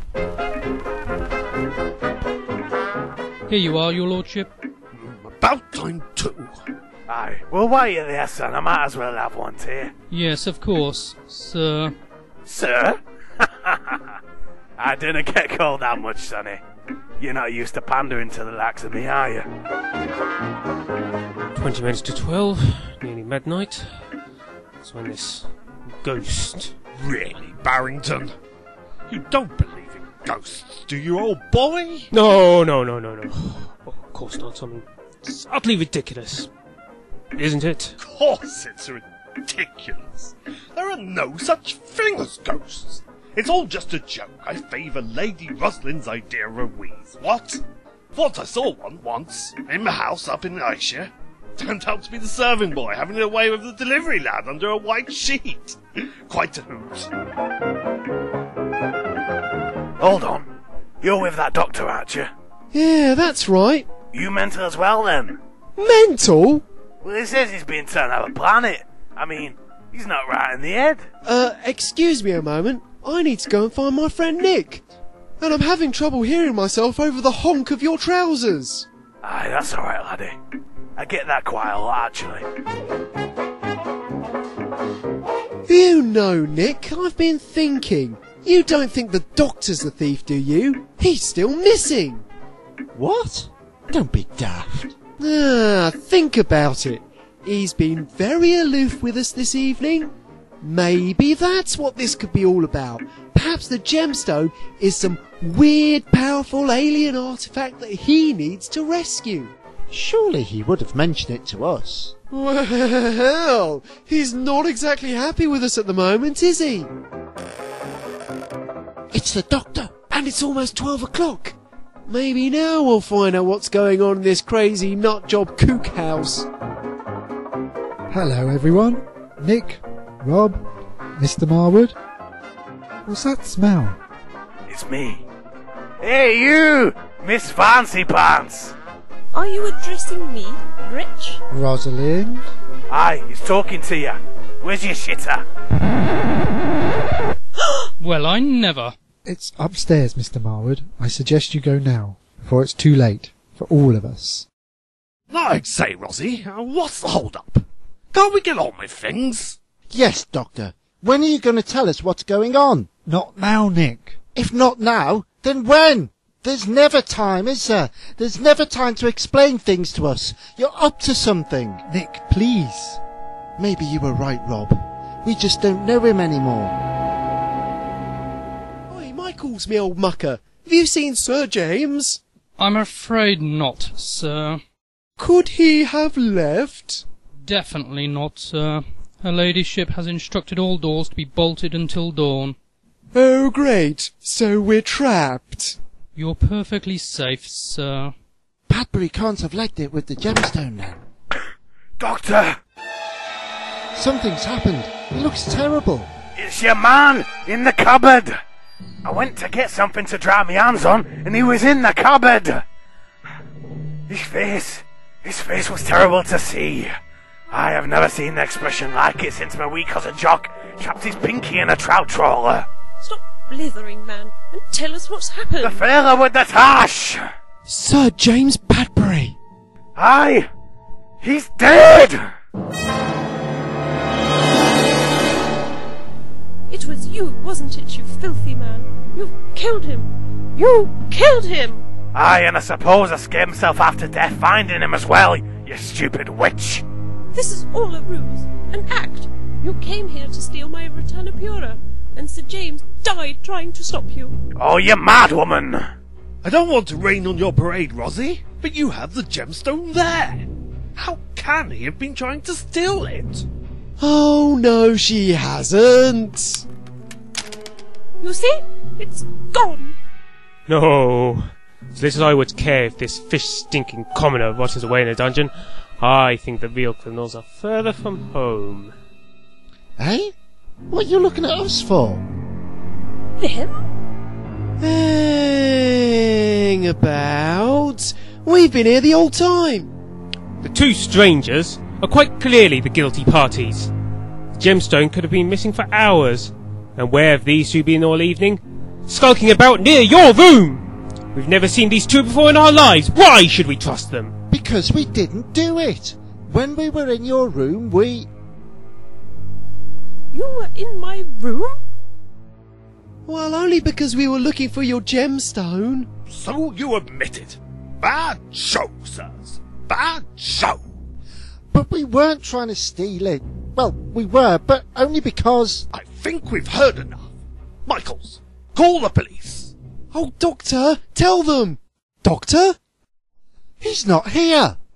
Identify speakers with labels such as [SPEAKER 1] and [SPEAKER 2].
[SPEAKER 1] Here you are, your lordship.
[SPEAKER 2] About time too.
[SPEAKER 3] Aye, well, while you're there, son, I might as well have one too.
[SPEAKER 1] Yes, of course, sir.
[SPEAKER 3] Sir? I didn't get called that much, sonny. You're not used to pandering to the likes of me, are you?
[SPEAKER 4] 20 minutes to 12, nearly midnight. That's when this ghost...
[SPEAKER 2] Really, Barrington? You don't believe in ghosts, do you, old boy?
[SPEAKER 4] No. Of course not. I mean, it's utterly ridiculous. Isn't it?
[SPEAKER 2] Of course it's ridiculous. There are no such thing as ghosts. It's all just a joke. I favour Lady Rosalind's idea of a wheeze. What? I saw one once, in my house up in Ayrshire. Turned out to be the serving boy having it away with the delivery lad under a white sheet. Quite a hoot.
[SPEAKER 3] Hold on. You're with that doctor, aren't you?
[SPEAKER 5] Yeah, that's right.
[SPEAKER 3] You mental as well, then?
[SPEAKER 5] Mental?
[SPEAKER 3] Well, he says he's been turned out of a planet. I mean, he's not right in the head.
[SPEAKER 5] Excuse me a moment. I need to go and find my friend Nick. And I'm having trouble hearing myself over the honk of your trousers.
[SPEAKER 3] Aye, that's alright, laddie. I get that quite a lot, actually.
[SPEAKER 5] You know, Nick, I've been thinking. You don't think the doctor's the thief, do you? He's still missing.
[SPEAKER 6] What? Don't be daft.
[SPEAKER 5] Think about it. He's been very aloof with us this evening. Maybe that's what this could be all about. Perhaps the gemstone is some weird, powerful alien artifact that he needs to rescue.
[SPEAKER 6] Surely he would have mentioned it to us.
[SPEAKER 5] Well, he's not exactly happy with us at the moment, is he?
[SPEAKER 6] It's the doctor.
[SPEAKER 5] And it's almost 12 o'clock. Maybe now we'll find out what's going on in this crazy nutjob kook house.
[SPEAKER 7] Hello everyone. Nick, Rob, Mr. Marwood. What's that smell?
[SPEAKER 3] It's me. Hey, you! Miss Fancy Pants!
[SPEAKER 8] Are you addressing me, Rich?
[SPEAKER 7] Rosalind?
[SPEAKER 3] Aye, he's talking to you. Where's your shitter?
[SPEAKER 1] Well, I never.
[SPEAKER 7] It's upstairs, Mr. Marwood. I suggest you go now, before it's too late for all of us.
[SPEAKER 2] I'd say, Rosie, what's the hold-up? Can't we get on with things?
[SPEAKER 6] Yes, Doctor. When are you going to tell us what's going on?
[SPEAKER 7] Not now, Nick.
[SPEAKER 6] If not now, then when? There's never time, is there? There's never time to explain things to us. You're up to something.
[SPEAKER 7] Nick, please.
[SPEAKER 6] Maybe you were right, Rob. We just don't know him anymore.
[SPEAKER 5] Oi, Michael's me old mucker. Have you seen Sir James?
[SPEAKER 1] I'm afraid not, sir.
[SPEAKER 5] Could he have left?
[SPEAKER 1] Definitely not, sir. Her ladyship has instructed all doors to be bolted until dawn.
[SPEAKER 5] Oh, great. So we're trapped.
[SPEAKER 1] You're perfectly safe, sir.
[SPEAKER 6] Padbury can't have legged it with the gemstone then.
[SPEAKER 3] Doctor!
[SPEAKER 6] Something's happened. It looks terrible.
[SPEAKER 3] It's your man in the cupboard. I went to get something to dry my hands on, and he was in the cupboard. His face was terrible to see. I have never seen an expression like it since my wee cousin Jock trapped his pinky in a trout trawler.
[SPEAKER 8] Stop blithering, man, and tell us what's happened.
[SPEAKER 3] The fella with the tash!
[SPEAKER 5] Sir James Padbury.
[SPEAKER 3] Aye! He's dead!
[SPEAKER 8] It was you, wasn't it, you filthy man? You killed him! You killed him!
[SPEAKER 3] Aye, and I suppose I scared myself half to death finding him as well, you stupid witch!
[SPEAKER 8] This is all a ruse, an act. You came here to steal my Returna Pura, and Sir James died trying to stop you.
[SPEAKER 3] Oh, you mad woman!
[SPEAKER 2] I don't want to rain on your parade, Rosie, but you have the gemstone there. How can he have been trying to steal it?
[SPEAKER 5] Oh, no, she hasn't.
[SPEAKER 8] You see? It's gone.
[SPEAKER 4] No. So little I would care if this fish-stinking commoner rottens away in a dungeon. I think the real criminals are further from home.
[SPEAKER 6] Eh? What are you looking at us for?
[SPEAKER 8] Him?
[SPEAKER 5] Hang about. We've been here the whole time.
[SPEAKER 4] The two strangers are quite clearly the guilty parties. The gemstone could have been missing for hours. And where have these two been all evening? skulking about near your room. We've never seen these two before in our lives. Why should we trust them?
[SPEAKER 6] Because we didn't do it. When we were in your room, we...
[SPEAKER 8] You were in my room?
[SPEAKER 5] Well, only because we were looking for your gemstone.
[SPEAKER 2] So you admit it. Bad show, sirs. Bad show.
[SPEAKER 6] But we weren't trying to steal it. Well, we were, but only because...
[SPEAKER 2] I think we've heard enough. Michaels, call the police.
[SPEAKER 5] Oh, Doctor, tell them! Doctor?
[SPEAKER 6] He's not here.